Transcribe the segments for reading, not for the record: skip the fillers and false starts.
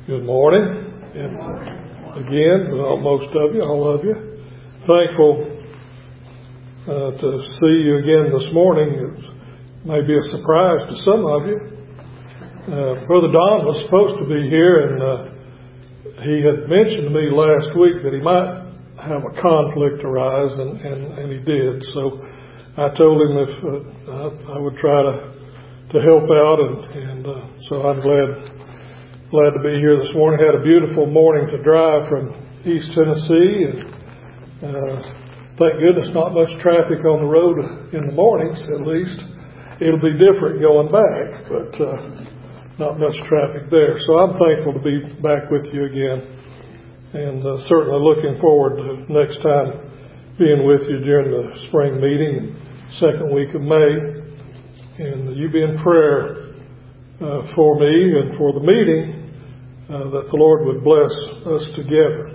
Good morning. And again, most of you, all of you, thankful to see you again this morning. It may be a surprise to some of you. Brother Don was supposed to be here, and he had mentioned to me last week that he might have a conflict arise, and he did. So I told him if I would try to help out, and so I'm glad to be here this morning. Had a beautiful morning to drive from East Tennessee, and thank goodness not much traffic on the road in the mornings, at least. It'll be different going back, but not much traffic there. So I'm thankful to be back with you again, and certainly looking forward to next time being with you during the spring meeting, second week of May, and you be in prayer for me and for the meeting, that the Lord would bless us together.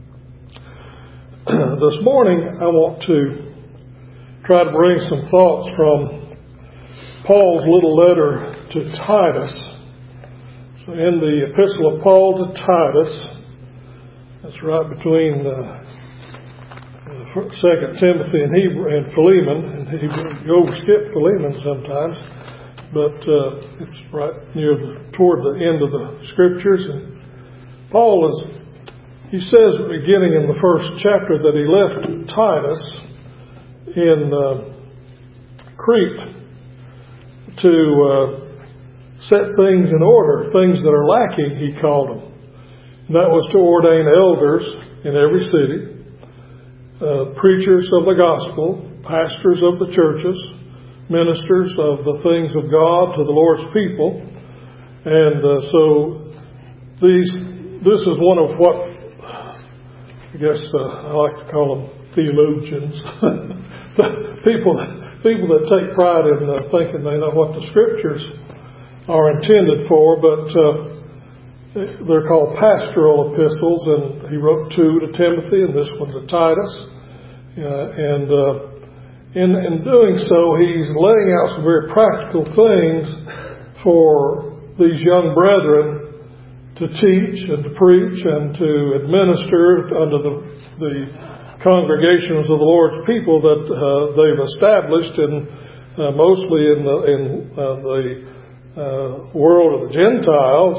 This morning I want to try to bring some thoughts from Paul's little letter to Titus. So in the epistle of Paul to Titus, that's right between 2 Timothy and Philemon, and you overskip Philemon sometimes, but it's right toward the end of the scriptures. And Paul he says beginning in the first chapter that he left Titus in Crete to set things in order, things that are lacking, he called them. And that was to ordain elders in every city, preachers of the gospel, pastors of the churches, ministers of the things of God to the Lord's people. And so this is one of what I guess I like to call them theologians, people that take pride in thinking they know what the scriptures are intended for, but they're called pastoral epistles, and he wrote 2 to Timothy and this one to Titus, and in doing so, he's laying out some very practical things for these young brethren to teach and to preach and to administer under the congregations of the Lord's people that they've established mostly in the world of the Gentiles.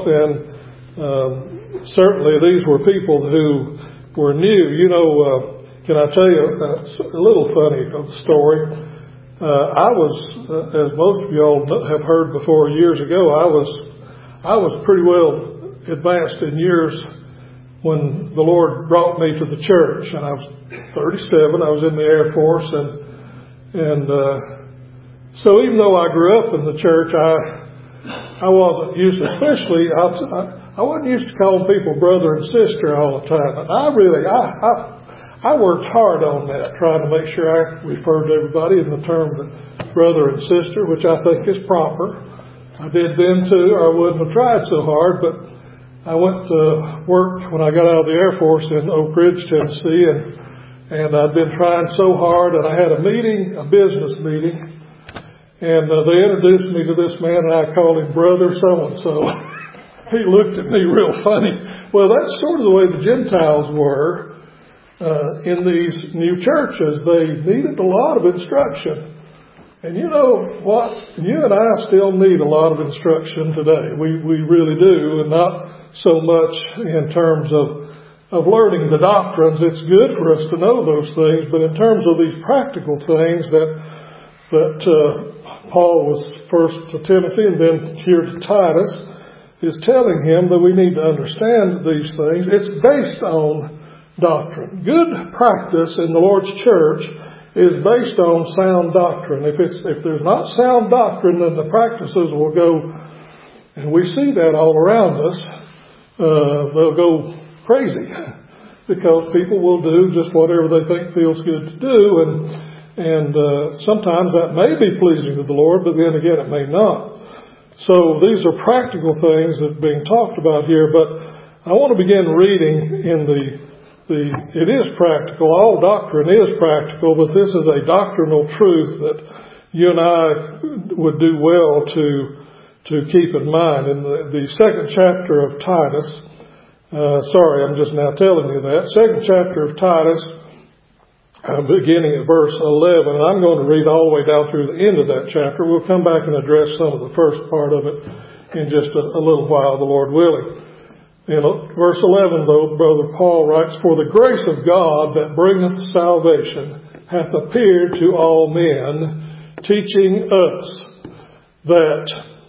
And certainly these were people who were new. Can I tell you a little funny story? I was, as most of you all have heard before, years ago, I was pretty well advanced in years when the Lord brought me to the church. And I was 37. I was in the Air Force, and so even though I grew up in the church, I wasn't used to, especially I wasn't used to calling people brother and sister all the time. And I worked hard on that, trying to make sure I referred to everybody in the term brother and sister, which I think is proper. I did then too, or I wouldn't have tried so hard, but I went to work when I got out of the Air Force in Oak Ridge, Tennessee, and I'd been trying so hard, and I had a business meeting, and they introduced me to this man, and I called him Brother So-and-so. He looked at me real funny. Well, that's sort of the way the Gentiles were. In these new churches, they needed a lot of instruction. And you know what? You and I still need a lot of instruction today. We really do, and not so much in terms of learning the doctrines. It's good for us to know those things, but in terms of these practical things that Paul was first to Timothy and then here to Titus is telling him that we need to understand these things. It's based on doctrine. Good practice in the Lord's church is based on sound doctrine. If there's not sound doctrine, then the practices will go, and we see that all around us, they'll go crazy because people will do just whatever they think feels good to do, and sometimes that may be pleasing to the Lord, but then again it may not. So these are practical things that are being talked about here, but I want to begin reading in it is practical. All doctrine is practical, but this is a doctrinal truth that you and I would do well to keep in mind. In the second chapter of Titus, Sorry, I'm just now telling you that. Second chapter of Titus, beginning at verse 11. And I'm going to read all the way down through the end of that chapter. We'll come back and address some of the first part of it in just a little while, the Lord willing. In verse 11, though, Brother Paul writes, "For the grace of God that bringeth salvation hath appeared to all men, teaching us that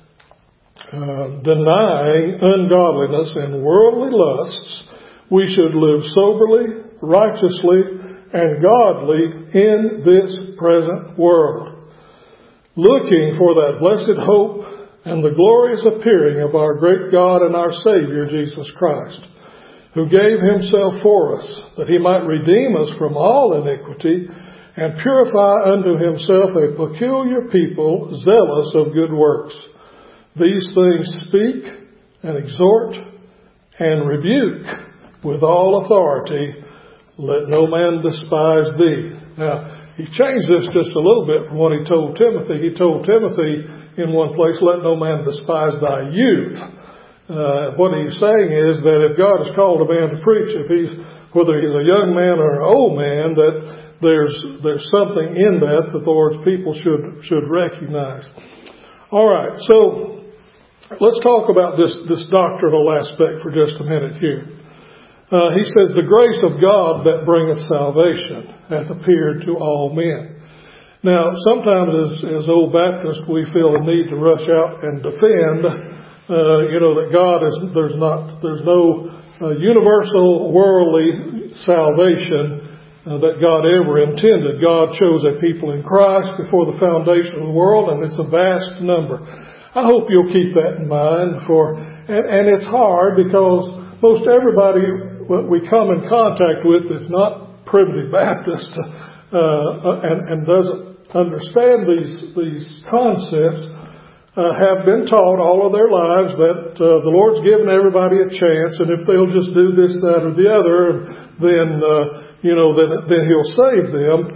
denying ungodliness and worldly lusts, we should live soberly, righteously, and godly in this present world, looking for that blessed hope and the glorious appearing of our great God and our Savior, Jesus Christ, who gave himself for us, that he might redeem us from all iniquity and purify unto himself a peculiar people, zealous of good works. These things speak and exhort and rebuke with all authority. Let no man despise thee." Now, he changed this just a little bit from what he told Timothy. He told Timothy in one place, "Let no man despise thy youth." What he's saying is that if God has called a man to preach, whether he's a young man or an old man, that there's something in that the Lord's people should recognize. All right, so let's talk about this doctrinal aspect for just a minute here. He says, "The grace of God that bringeth salvation hath appeared to all men." Now, sometimes as old Baptists, we feel a need to rush out and defend, that God there's no universal worldly salvation that God ever intended. God chose a people in Christ before the foundation of the world, and it's a vast number. I hope you'll keep that in mind, and it's hard because most everybody we come in contact with that's not Primitive Baptist and doesn't understand these concepts have been taught all of their lives that the Lord's given everybody a chance, and if they'll just do this, that, or the other, then then He'll save them.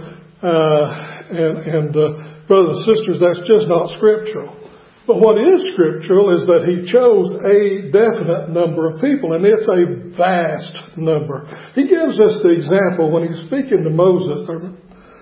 Brothers and sisters, that's just not scriptural. But what is scriptural is that He chose a definite number of people, and it's a vast number. He gives us the example when He's speaking to Moses, or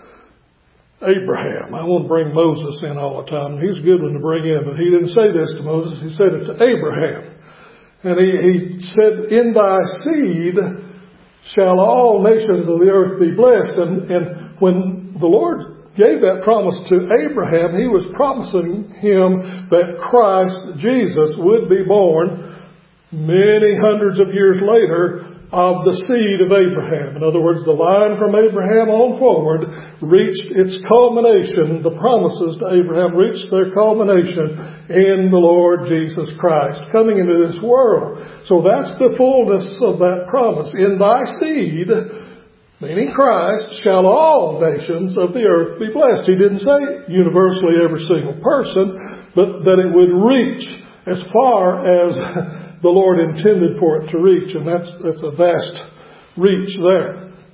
Abraham. I won't bring Moses in all the time. He's a good one to bring in, but He didn't say this to Moses. He said it to Abraham. And He said, "In thy seed shall all nations of the earth be blessed." And when the Lord gave that promise to Abraham, He was promising him that Christ Jesus would be born many hundreds of years later of the seed of Abraham. In other words, the line from Abraham on forward reached its culmination. The promises to Abraham reached their culmination in the Lord Jesus Christ coming into this world. So that's the fullness of that promise. "In thy seed," meaning Christ, "shall all nations of the earth be blessed." He didn't say universally every single person, but that it would reach as far as the Lord intended for it to reach. And that's a vast reach there.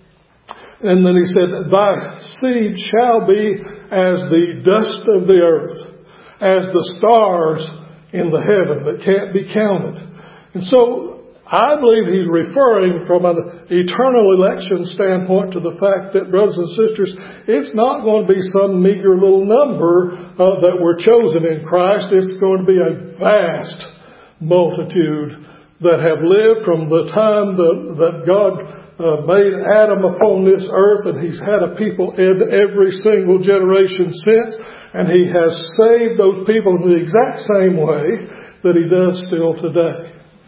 And then He said, "Thy seed shall be as the dust of the earth, as the stars in the heaven that can't be counted." And so I believe He's referring from an eternal election standpoint to the fact that, brothers and sisters, it's not going to be some meager little number that were chosen in Christ. It's going to be a vast multitude that have lived from the time that God made Adam upon this earth, and He's had a people in every single generation since, and He has saved those people in the exact same way that He does still today.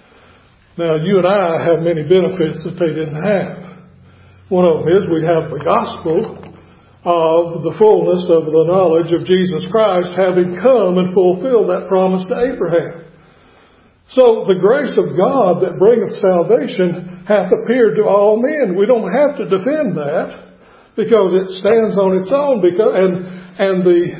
Now, you and I have many benefits that they didn't have. One of them is we have the gospel of the fullness of the knowledge of Jesus Christ having come and fulfilled that promise to Abraham. So the grace of God that bringeth salvation hath appeared to all men. We don't have to defend that because it stands on its own. And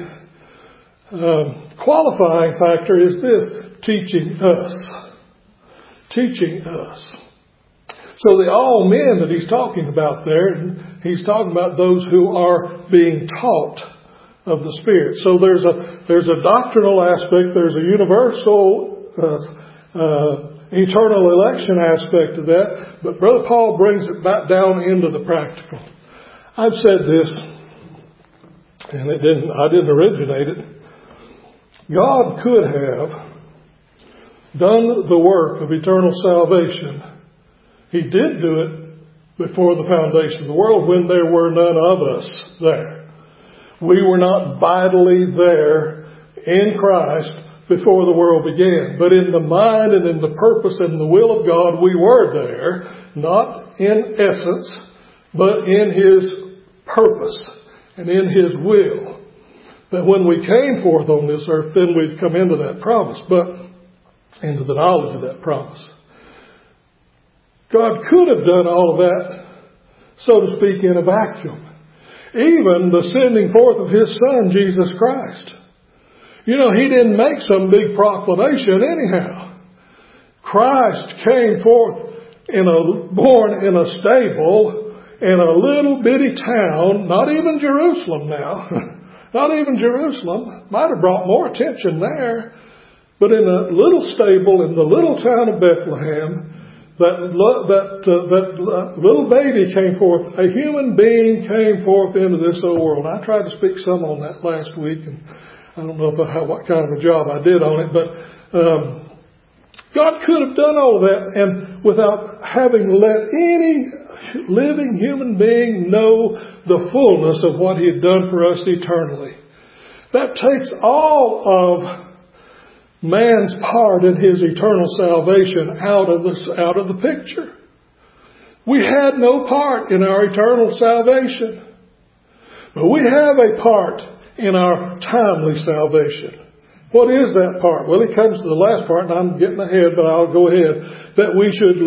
the qualifying factor is this: teaching us. Teaching us. So the all men that He's talking about there, He's talking about those who are being taught of the Spirit. So there's a doctrinal aspect. There's a universal eternal election aspect of that. But Brother Paul brings it back down into the practical. I've said this, and I didn't originate it. God could have done the work of eternal salvation. He did do it before the foundation of the world when there were none of us there. We were not vitally there in Christ before the world began. But in the mind and in the purpose and the will of God, we were there, not in essence, but in His purpose and in His will. That when we came forth on this earth, then we'd come into that promise, but into the knowledge of that promise. God could have done all of that, so to speak, in a vacuum. Even the sending forth of His Son, Jesus Christ. You know, He didn't make some big proclamation anyhow. Christ came forth born in a stable in a little bitty town, not even Jerusalem now. Not even Jerusalem. Might have brought more attention there. But in a little stable in the little town of Bethlehem, that little baby came forth. A human being came forth into this old world. I tried to speak some on that last week, and I don't know what kind of a job I did on it, but God could have done all of that, and without having let any living human being know the fullness of what He had done for us eternally. That takes all of man's part in his eternal salvation out of the picture. We had no part in our eternal salvation, but we have a part in our timely salvation. What is that part? Well, it comes to the last part, and I'm getting ahead, but I'll go ahead. That we should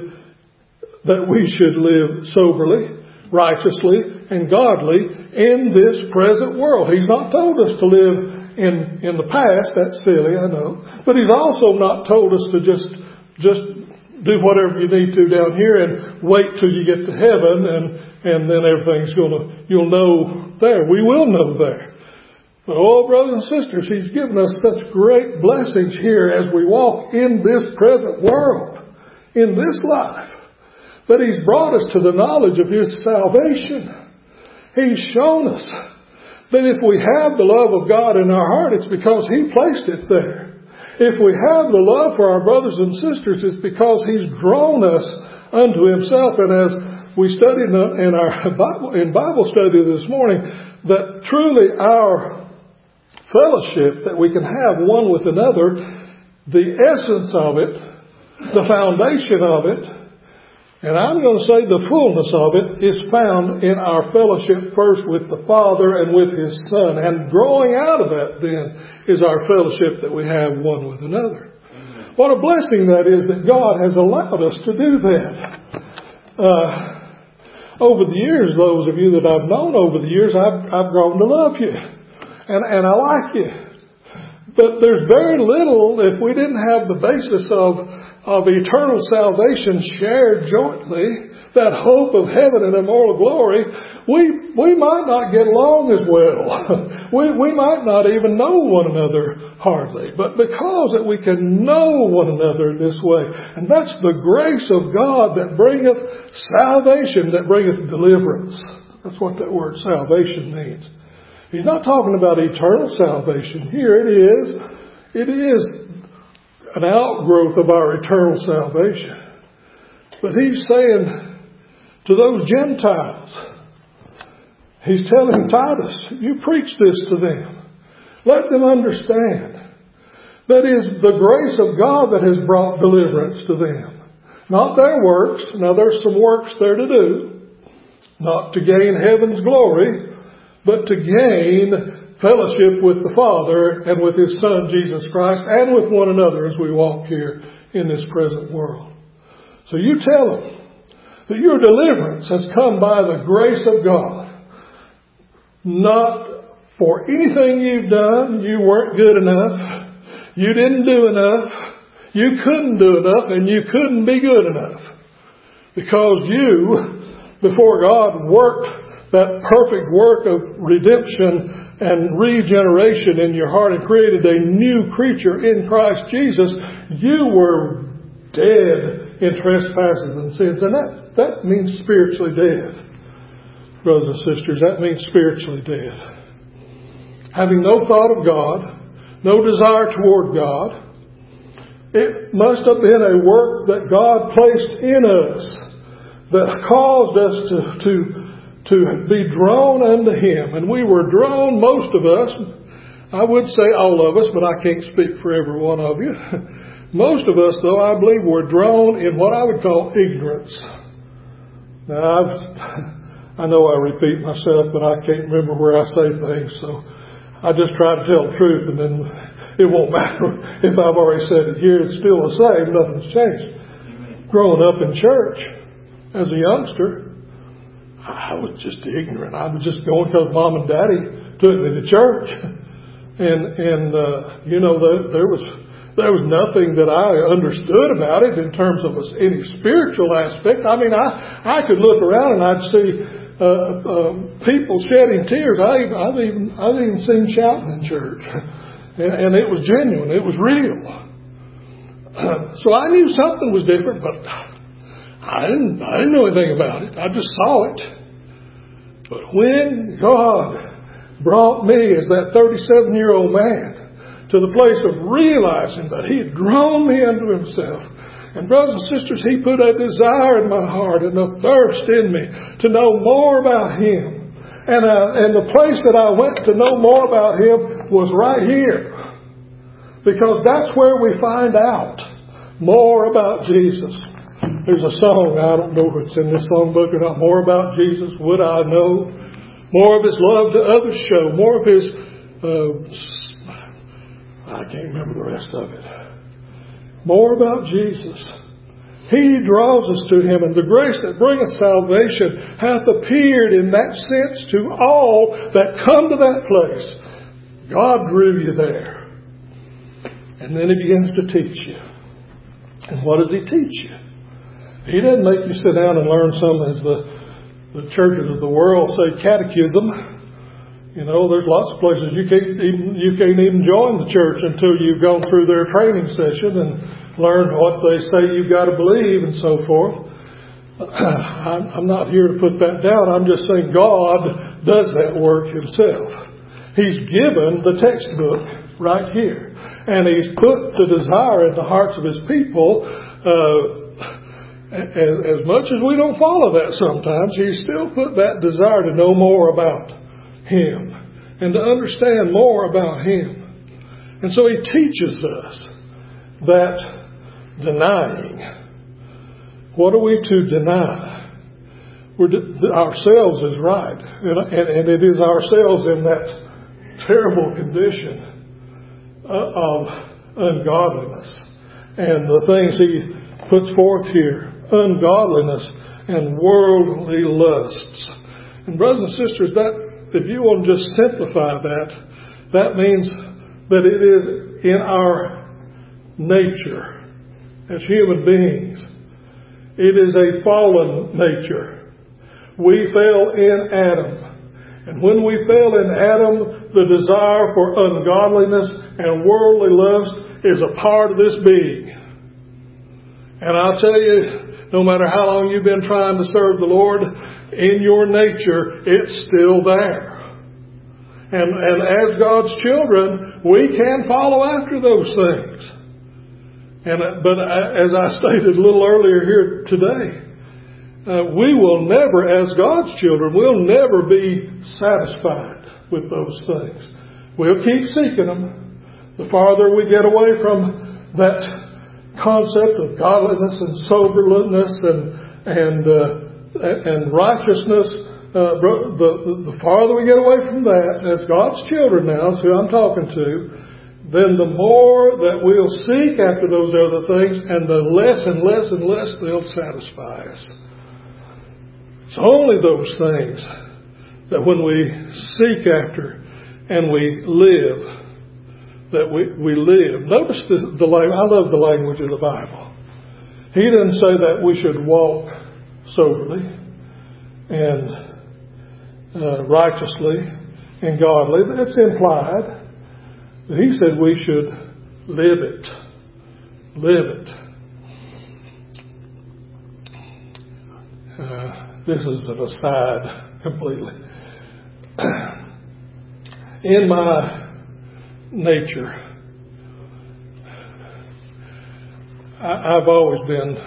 live soberly, righteously, and godly in this present world. He's not told us to live in the past. That's silly, I know. But He's also not told us to just do whatever you need to down here and wait till you get to heaven and then everything's you'll know there. We will know there. But oh, brothers and sisters, He's given us such great blessings here as we walk in this present world, in this life, that He's brought us to the knowledge of His salvation. He's shown us that if we have the love of God in our heart, it's because He placed it there. If we have the love for our brothers and sisters, it's because He's drawn us unto Himself. And as we studied in Bible study this morning, that truly our fellowship that we can have one with another, the essence of it, the foundation of it, and I'm going to say the fullness of it is found in our fellowship first with the Father and with His Son. And growing out of that then is our fellowship that we have one with another. What a blessing that is that God has allowed us to do that. Over the years, those of you that I've known over the years, I've grown to love you. And I like you. But there's very little, if we didn't have the basis of eternal salvation shared jointly, that hope of heaven and immortal glory, we might not get along as well. We might not even know one another hardly. But because that we can know one another this way, and that's the grace of God that bringeth salvation, that bringeth deliverance. That's what that word salvation means. He's not talking about eternal salvation. Here it is. It is an outgrowth of our eternal salvation. But He's saying to those Gentiles, He's telling Titus, you preach this to them. Let them understand. That is the grace of God that has brought deliverance to them. Not their works. Now there's some works there to do. Not to gain heaven's glory, but to gain fellowship with the Father and with His Son, Jesus Christ, and with one another as we walk here in this present world. So you tell them that your deliverance has come by the grace of God. Not for anything you've done. You weren't good enough. You didn't do enough. You couldn't do enough, and you couldn't be good enough. Because you, before God, worked that perfect work of redemption and regeneration in your heart and created a new creature in Christ Jesus, you were dead in trespasses and sins. And that means spiritually dead. Brothers and sisters, that means spiritually dead. Having no thought of God, no desire toward God. It must have been a work that God placed in us that caused us to be drawn unto Him. And we were drawn, most of us, I would say all of us, but I can't speak for every one of you. Most of us, though, I believe, were drawn in what I would call ignorance. Now, I know I repeat myself, but I can't remember where I say things, so I just try to tell the truth, and then it won't matter if I've already said it here. It's still the same. Nothing's changed. Growing up in church as a youngster, I was just ignorant. I was just going because Mom and Daddy took me to church. And you know, there was nothing that I understood about it in terms of any spiritual aspect. I mean, I could look around and I'd see people shedding tears. I've even seen shouting in church, and it was genuine. It was real. So I knew something was different, but I didn't know anything about it. I just saw it. But when God brought me as that 37-year-old man to the place of realizing that He had drawn me unto Himself, and brothers and sisters, He put a desire in my heart and a thirst in me to know more about Him. And the place that I went to know more about Him was right here. Because that's where we find out more about Jesus. There's a song, I don't know if it's in this songbook or not, more about Jesus would I know. More of His love to others show. More of His, I can't remember the rest of it. More about Jesus. He draws us to Him, and the grace that bringeth salvation hath appeared in that sense to all that come to that place. God drew you there. And then He begins to teach you. And what does He teach you? He doesn't make you sit down and learn some, as the churches of the world say, catechism. You know, there's lots of places you can't even join the church until you've gone through their training session and learned what they say you've got to believe and so forth. I'm not here to put that down. I'm just saying God does that work Himself. He's given the textbook right here. And He's put the desire in the hearts of His people. As much as we don't follow that sometimes, He's still put that desire to know more about Him and to understand more about Him. And so He teaches us that denying. What are we to deny? Ourselves is right. And it is ourselves in that terrible condition of ungodliness. And the things He puts forth here, ungodliness and worldly lusts. And brothers and sisters, that if you want to just simplify that means that it is in our nature as human beings. It is a fallen nature. We fell in Adam. And when we fell in Adam, the desire for ungodliness and worldly lust is a part of this being. And I'll tell you, no matter how long you've been trying to serve the Lord, in your nature, it's still there. And as God's children, we can follow after those things. But as I stated a little earlier here today, we will never, as God's children, we'll never be satisfied with those things. We'll keep seeking them. The farther we get away from that concept of godliness and soberness and righteousness, the farther we get away from that, as God's children now, is who I'm talking to, then the more that we'll seek after those other things, and the less and less and less they'll satisfy us. It's only those things that when we seek after and we live, that we live. Notice the language. I love the language of the Bible. He didn't say that we should walk soberly and righteously and godly. That's implied. But He said we should live it. Live it. this is an aside completely. In my nature, I've always been,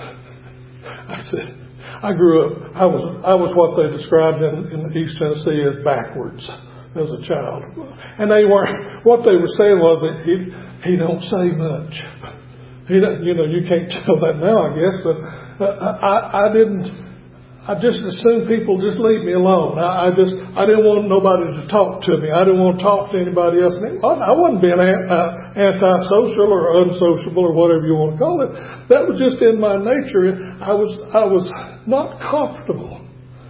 I grew up, I was what they described in East Tennessee as backwards as a child. And they weren't, what they were saying was that he don't say much. You can't tell that now, I guess, but I just assumed people just leave me alone. I didn't want nobody to talk to me. I didn't want to talk to anybody else. And I wasn't being antisocial or unsociable or whatever you want to call it. That was just in my nature. I was not comfortable.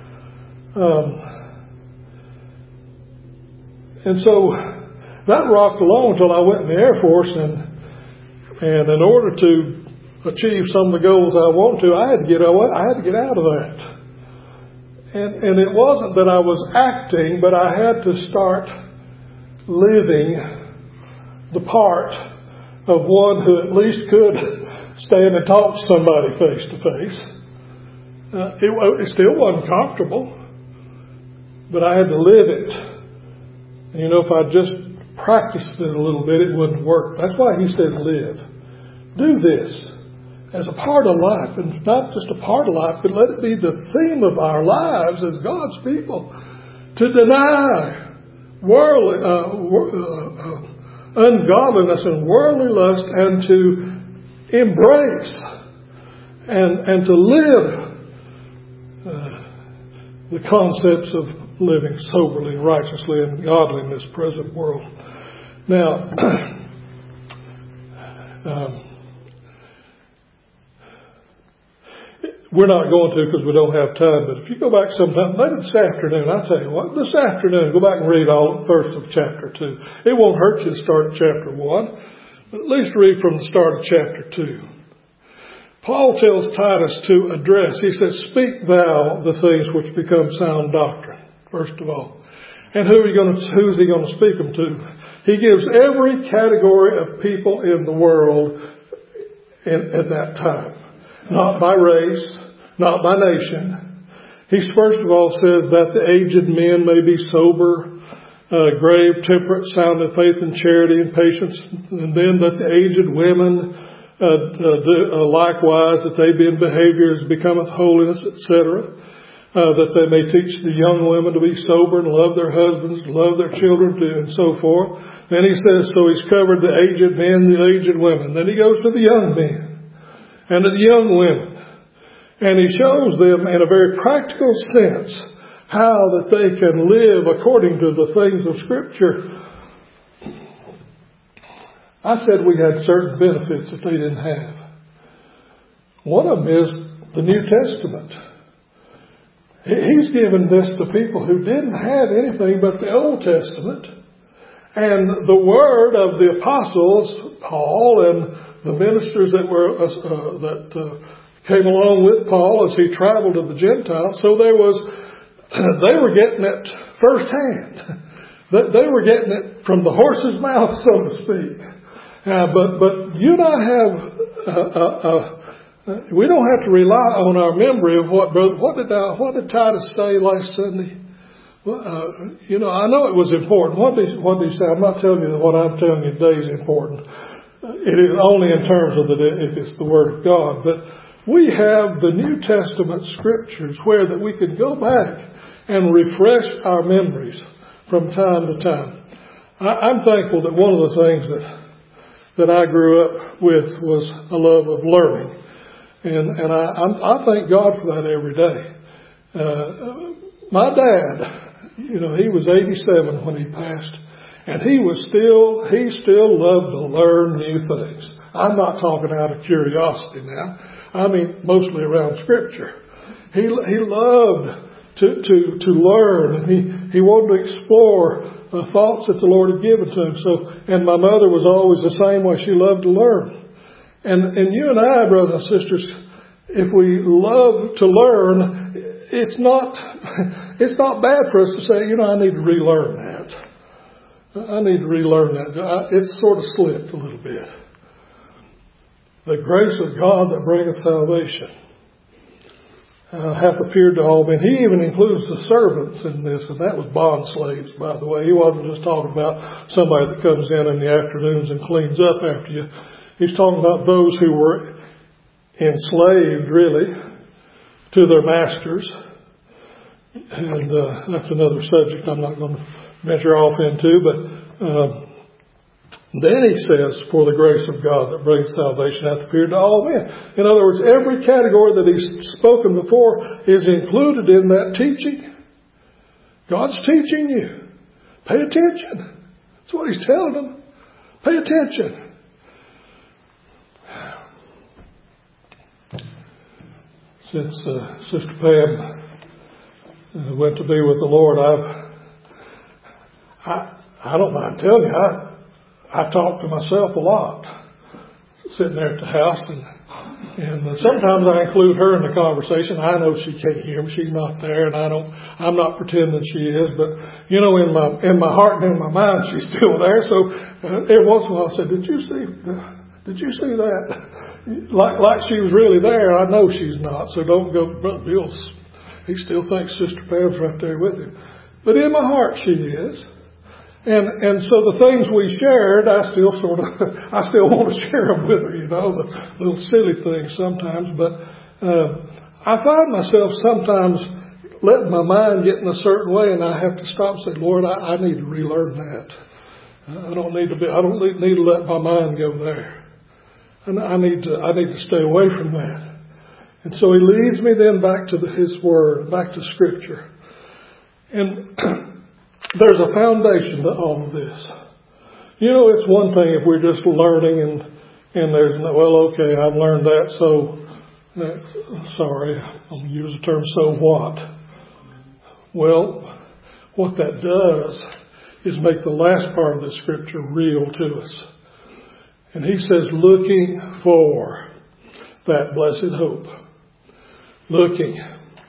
And so that rocked along until I went in the Air Force, and in order to achieve some of the goals I wanted to, I had to get out of that. And it wasn't that I was acting, but I had to start living the part of one who at least could stand and talk to somebody face to face. It still wasn't comfortable, but I had to live it. And if I just practiced it a little bit, it wouldn't work. That's why he said live. Do this as a part of life, and not just a part of life, but let it be the theme of our lives as God's people, to deny worldly, ungodliness and worldly lust, and to embrace and to live the concepts of living soberly, righteously, and godly in this present world. Now, we're not going to because we don't have time, but if you go back sometime, maybe this afternoon, I'll tell you what, this afternoon, go back and read all first of chapter 2. It won't hurt you to start at chapter 1, but at least read from the start of chapter 2. Paul tells Titus to address, he says, speak thou the things which become sound doctrine, first of all. And who's he going to speak them to? He gives every category of people in the world at that time. Not by race, not by nation. He first of all says that the aged men may be sober, grave, temperate, sound in faith and charity and patience. And then that the aged women likewise, that they be in behavior as becometh holiness, etc. That they may teach the young women to be sober and love their husbands, love their children, and so forth. Then he says, so he's covered the aged men, the aged women. Then he goes to the young men and to the young women. And he shows them in a very practical sense how that they can live according to the things of Scripture. I said we had certain benefits that they didn't have. One of them is the New Testament. He's given this to people who didn't have anything but the Old Testament. And the word of the apostles, Paul, and the ministers that came along with Paul as he traveled to the Gentiles. So they were getting it firsthand. They were getting it from the horse's mouth, so to speak. But you and I have, we don't have to rely on our memory of what did Titus say last Sunday? Well, I know it was important. What did he say? I'm not telling you that what I'm telling you today is important. It is only in terms of if it's the Word of God. But we have the New Testament Scriptures where that we can go back and refresh our memories from time to time. I'm thankful that one of the things that I grew up with was a love of learning. And I thank God for that every day. My dad, he was 87 when he passed, and he still loved to learn new things. I'm not talking out of curiosity now. I mean, mostly around Scripture. He loved to learn, and he wanted to explore thoughts that the Lord had given to him. And my mother was always the same way. She loved to learn. And you and I, brothers and sisters, if we love to learn, it's not bad for us to say, I need to relearn that. I need to relearn that. It's sort of slipped a little bit. The grace of God that bringeth salvation. hath appeared to all men. He even includes the servants in this, and that was bond slaves, by the way. He wasn't just talking about somebody that comes in the afternoons and cleans up after you. He's talking about those who were enslaved, really, to their masters. And that's another subject I'm not going to venture off into, but then he says, for the grace of God that brings salvation hath appeared to all men. In other words, every category that he's spoken before is included in that teaching. God's teaching you. Pay attention. That's what he's telling them. Pay attention. Since Sister Pam went to be with the Lord, I don't mind telling you, I talk to myself a lot, sitting there at the house, and sometimes I include her in the conversation. I know she can't hear me; she's not there, and I'm not pretending she is. But in my heart and in my mind, she's still there. So every once in a while, I say, "Did you see that?" Like she was really there. I know she's not. So don't go, Brother Bill. He still thinks Sister Pam's right there with him, but in my heart, she is. And so the things we shared, I still want to share them with her, the little silly things sometimes. But I find myself sometimes letting my mind get in a certain way, and I have to stop and say, Lord, I need to relearn that. I don't need to let my mind go there. And I need to stay away from that. And so he leads me then back to his word, back to Scripture. And there's a foundation to all of this. It's one thing if we're just learning and there's okay, I've learned that, so sorry, I'm going to use the term, so what? Well, what that does is make the last part of the Scripture real to us. And he says, looking for that blessed hope. Looking.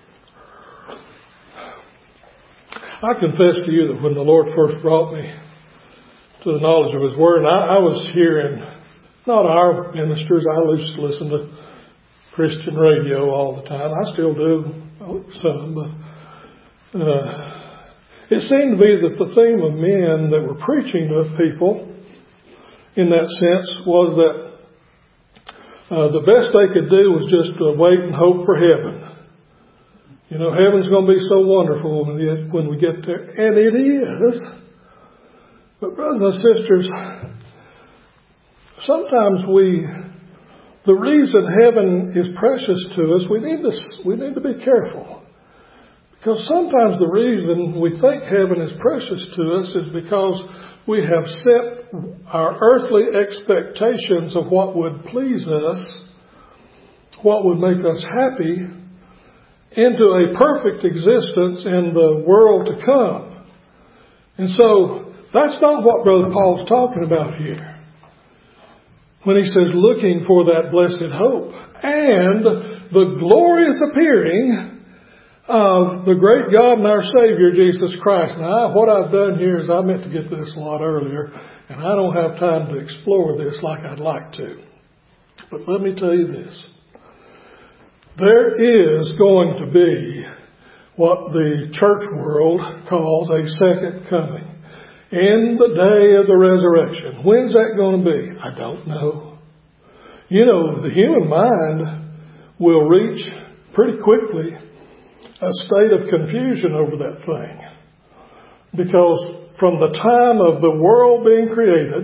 I confess to you that when the Lord first brought me to the knowledge of His Word, and I was hearing, not our ministers, I used to listen to Christian radio all the time. I still do some, but it seemed to me that the theme of men that were preaching to people in that sense was that the best they could do was just wait and hope for heaven. Heaven's going to be so wonderful when we get there. And it is. But brothers and sisters, sometimes the reason heaven is precious to us, we need to be careful. Because sometimes the reason we think heaven is precious to us is because we have set our earthly expectations of what would please us, what would make us happy, into a perfect existence in the world to come. And so that's not what Brother Paul's talking about here. When he says looking for that blessed hope and the glorious appearing of the great God and our Savior, Jesus Christ. Now, what I've done here is I meant to get this a lot earlier, and I don't have time to explore this like I'd like to. But let me tell you this. There is going to be what the church world calls a second coming. In the day of the resurrection. When's that going to be? I don't know. The human mind will reach pretty quickly a state of confusion over that thing. Because from the time of the world being created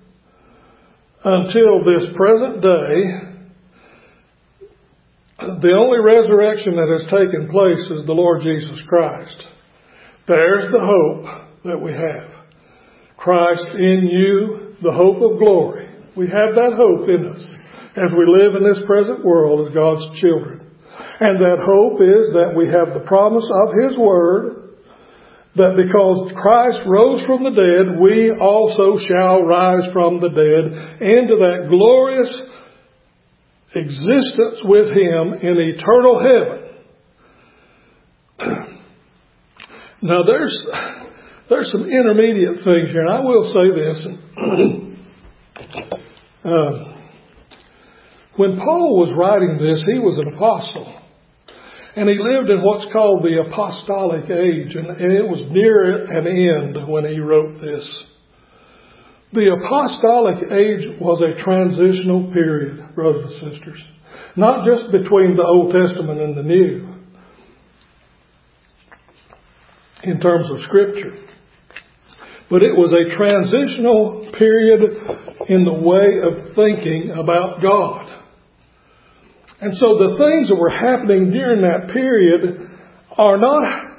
until this present day, the only resurrection that has taken place is the Lord Jesus Christ. There's the hope that we have. Christ in you, the hope of glory. We have that hope in us as we live in this present world as God's children. And that hope is that we have the promise of His Word, that because Christ rose from the dead, we also shall rise from the dead into that glorious existence with Him in eternal heaven. Now there's some intermediate things here, and I will say this. When Paul was writing this, he was an apostle. And he lived in what's called the apostolic age, and it was near an end when he wrote this. The apostolic age was a transitional period, brothers and sisters. Not just between the Old Testament and the New, in terms of Scripture. But it was a transitional period in the way of thinking about God. And so the things that were happening during that period are not...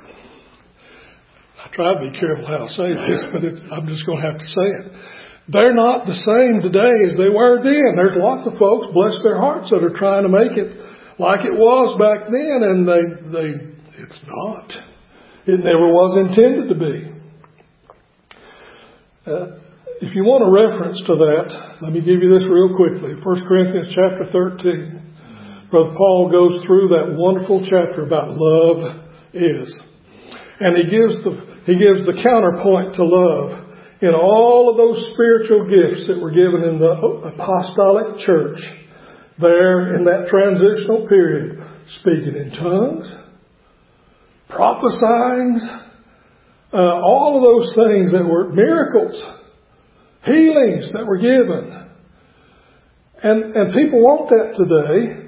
I try to be careful how I say this, but I'm just going to have to say it. They're not the same today as they were then. There's lots of folks, bless their hearts, that are trying to make it like it was back then, and it's not. It never was intended to be. If you want a reference to that, let me give you this real quickly. 1 Corinthians chapter 13. Brother Paul goes through that wonderful chapter about love is. And he gives the counterpoint to love in all of those spiritual gifts that were given in the apostolic church there in that transitional period. Speaking in tongues, prophesying, all of those things that were miracles, healings that were given. And people want that today.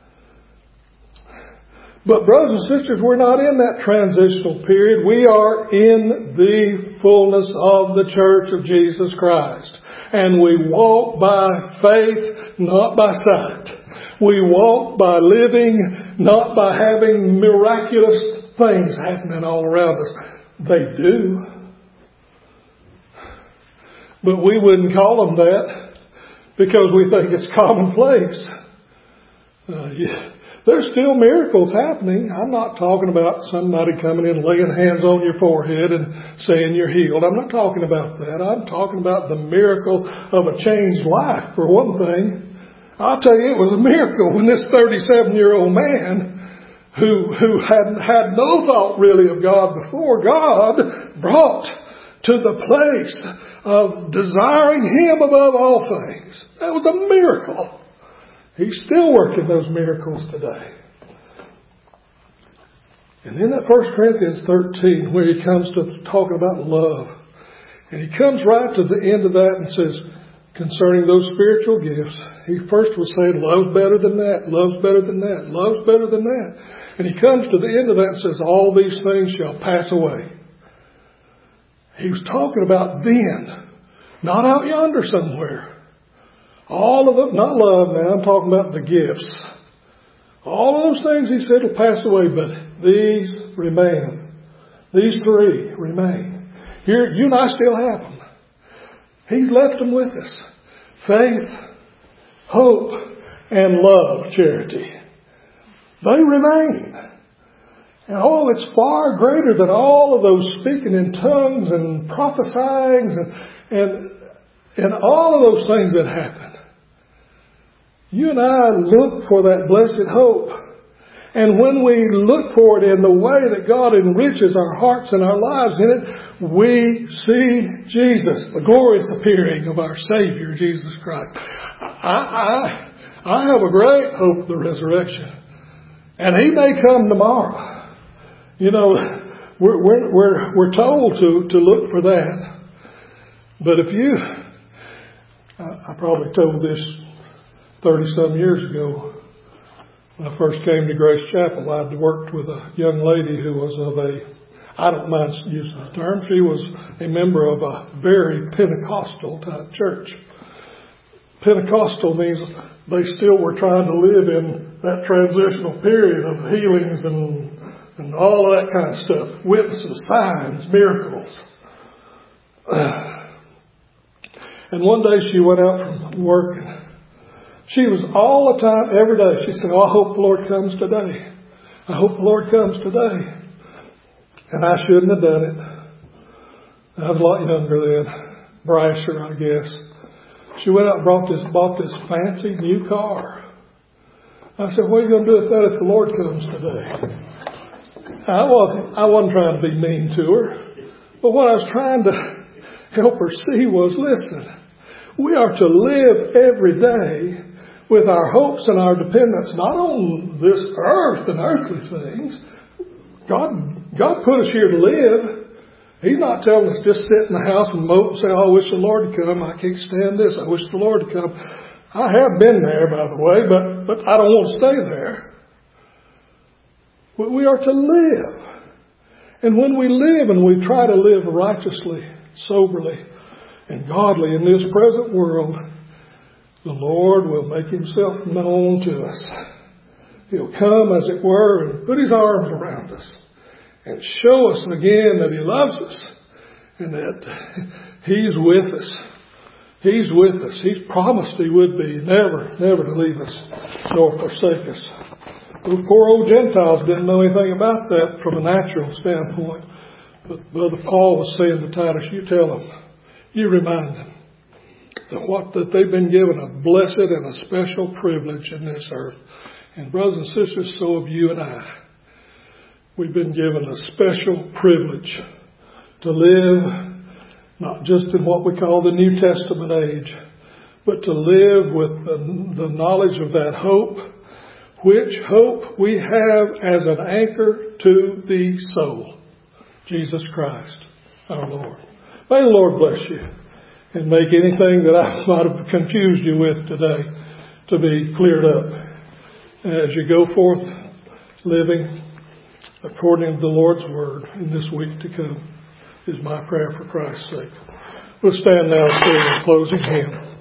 But brothers and sisters, we're not in that transitional period. We are in the fullness of the church of Jesus Christ. And we walk by faith, not by sight. We walk by living, not by having miraculous things happening all around us. They do. But we wouldn't call them that because we think it's commonplace. There's still miracles happening. I'm not talking about somebody coming in and laying hands on your forehead and saying you're healed. I'm not talking about that. I'm talking about the miracle of a changed life, for one thing. I'll tell you, it was a miracle when this 37-year-old man who had no thought really of God before, God brought to the place of desiring Him above all things. That was a miracle. He's still working those miracles today. And then that 1 Corinthians 13, where he comes to talking about love. And he comes right to the end of that and says, concerning those spiritual gifts, he first was saying, love's better than that, love's better than that, love's better than that. And he comes to the end of that and says, all these things shall pass away. He was talking about then, not out yonder somewhere. All of them, not love now, I'm talking about the gifts. All of those things he said will pass away, but these remain. These three remain. Here, you and I still have them. He's left them with us. Faith, hope, and love, charity. They remain. And it's far greater than all of those speaking in tongues and prophesying and all of those things that happen. You and I look for that blessed hope. And when we look for it in the way that God enriches our hearts and our lives in it, we see Jesus, the glorious appearing of our Savior, Jesus Christ. I have a great hope of the resurrection. And He may come tomorrow. You know, we're told to look for that. But if you... I probably told this 30-some years ago. When I first came to Grace Chapel, I'd worked with a young lady who was I don't mind using the term, she was a member of a very Pentecostal type church. Pentecostal means they still were trying to live in that transitional period of healings and all of that kind of stuff. Witnesses, signs, miracles. And one day she went out from work. She was all the time, every day. She said, I hope the Lord comes today. I hope the Lord comes today. And I shouldn't have done it. I was a lot younger then. Brasher, I guess. She went out and bought this fancy new car. I said, what are you going to do with that if the Lord comes today? I wasn't trying to be mean to her. But what I was trying to help her see was, listen, we are to live every day with our hopes and our dependence not on this earth and earthly things. God put us here to live. He's not telling us just sit in the house and mope and say, oh, I wish the Lord would come. I can't stand this. I wish the Lord would come. I have been there, by the way, but I don't want to stay there. We are to live. And when we live and we try to live righteously, soberly, and godly in this present world, the Lord will make Himself known to us. He'll come, as it were, and put His arms around us and show us again that He loves us and that He's with us. He's with us. He's promised He would be, never to leave us nor forsake us. Those poor old Gentiles didn't know anything about that from a natural standpoint. But Brother Paul was saying to Titus, you tell them, you remind them that they've been given a blessed and a special privilege in this earth. And brothers and sisters, so have you and I. We've been given a special privilege to live not just in what we call the New Testament age, but to live with the knowledge of that hope, which hope we have as an anchor to the soul, Jesus Christ, our Lord. May the Lord bless you and make anything that I might have confused you with today to be cleared up as you go forth living according to the Lord's Word in this week to come is my prayer for Christ's sake. We'll stand now and sing a closing hymn.